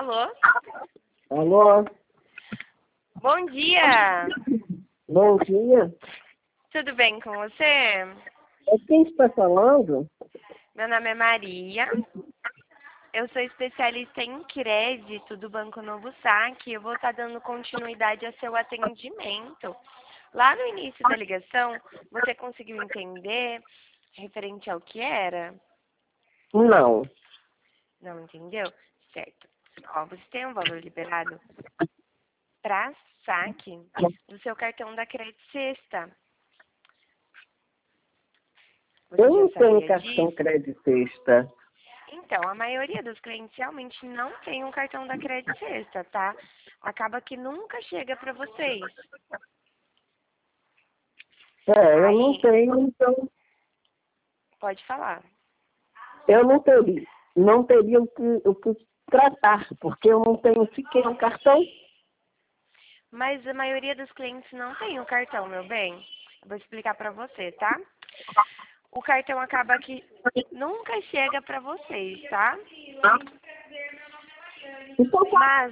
Alô? Alô? Bom dia! Bom dia. Tudo bem com você? É quem está falando? Meu nome é Maria. Eu sou especialista em crédito do Banco Novo Saque. Eu vou estar dando continuidade ao seu atendimento. Lá no início da ligação, você conseguiu entender referente ao que era? Não. Não entendeu? Certo. Ó, você tem um valor liberado para saque do seu cartão da Crédito Sexta. Você Eu já não tenho sabia cartão disso? crédito sexta. Então, a maioria dos clientes realmente não tem um cartão da Crédito Sexta, tá? Acaba que nunca chega para vocês. Eu não Aí, tenho, então pode falar. eu não teria o que tratar, porque eu não tenho sequer um cartão. Mas a maioria dos clientes não tem o cartão, meu bem. Eu vou explicar para você, tá? O cartão acaba que nunca chega para vocês, tá? Então, Mas